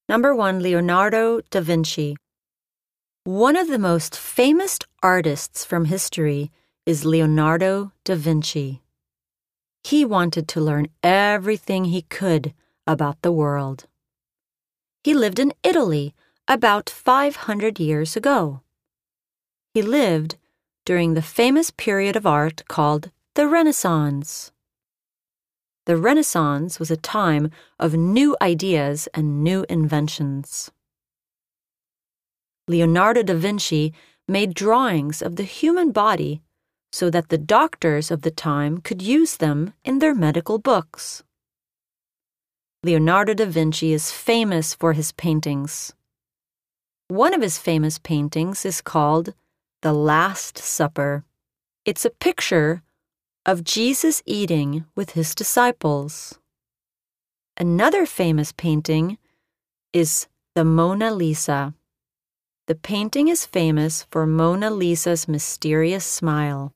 Number 1, Leonardo da Vinci. One of the most famous artists from history is Leonardo da Vinci. He wanted to learn everything he could about the world. He lived in Italy about 500 years ago. He lived during the famous period of art called the Renaissance. The Renaissance was a time of new ideas and new inventions. Leonardo da Vinci made drawings of the human body so that the doctors of the time could use them in their medical books. Leonardo da Vinci is famous for his paintings. One of his famous paintings is called The Last Supper. It's a picture of Jesus eating with his disciples. Another famous painting is the Mona Lisa. The painting is famous for Mona Lisa's mysterious smile.